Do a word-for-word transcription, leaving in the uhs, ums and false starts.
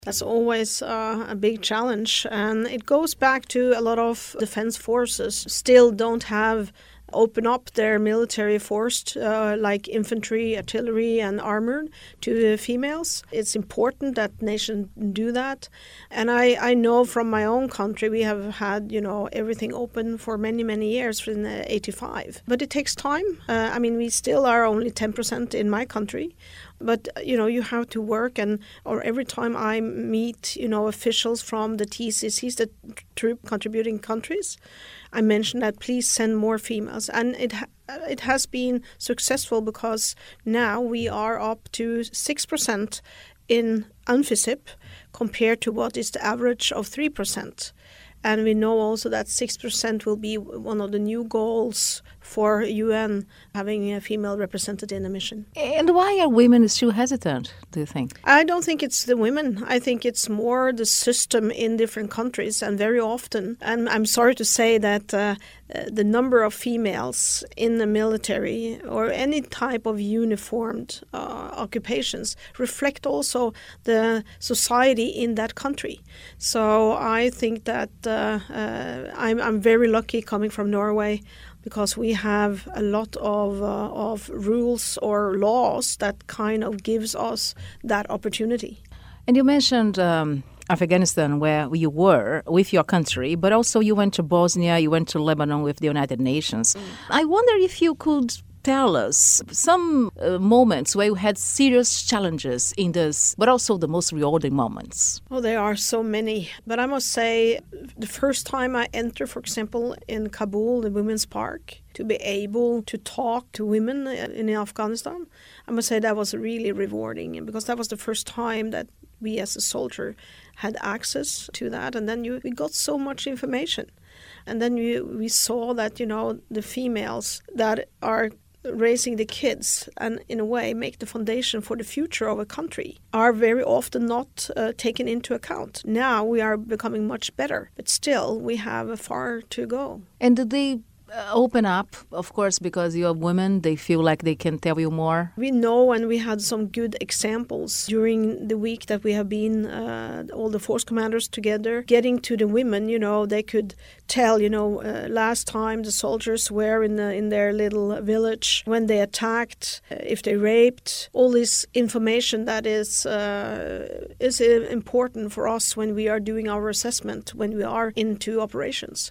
That's always uh, a big challenge, and it goes back to a lot of defense forces still don't have open up their military force, uh, like infantry, artillery, and armor, to females. It's important that nations do that. And I, I know from my own country, we have had, you know, everything open for many, many years from eighty-five. But it takes time. Uh, I mean, we still are only ten percent in my country. But, you know, you have to work, and or every time I meet, you know, officials from the T C Cs, the troop contributing countries, I mention that please send more females. And it ha- it has been successful because now we are up to six percent in UNFICYP compared to what is the average of three percent. And we know also that six percent will be one of the new goals for U N, having a female represented in a mission. And why are women still hesitant, do you think? I don't think it's the women. I think it's more the system in different countries, and very often. And I'm sorry to say that uh, the number of females in the military or any type of uniformed uh, occupations reflect also the society in that country. So I think that uh, uh, I'm, I'm very lucky coming from Norway, because we have a lot of uh, of rules or laws that kind of gives us that opportunity. And you mentioned um, Afghanistan, where you were with your country, but also you went to Bosnia, you went to Lebanon with the United Nations. Mm. I wonder if you could tell us some uh, moments where you had serious challenges in this, but also the most rewarding moments. Oh, there are so many. But I must say, the first time I entered, for example, in Kabul, the Women's Park, to be able to talk to women in Afghanistan, I must say that was really rewarding, because that was the first time that we as a soldier had access to that. And then you, we got so much information. And then we, we saw that, you know, the females that are raising the kids and in a way make the foundation for the future of a country are very often not uh, taken into account. Now we are becoming much better, but still we have far to go. And did they uh, open up, of course, because you're women, they feel like they can tell you more? We know, and we had some good examples during the week that we have been, uh, all the force commanders together, getting to the women. You know, they could tell, you know, uh, last time the soldiers were in the, in their little village, when they attacked, uh, if they raped, all this information that is uh, is important for us when we are doing our assessment, when we are into operations.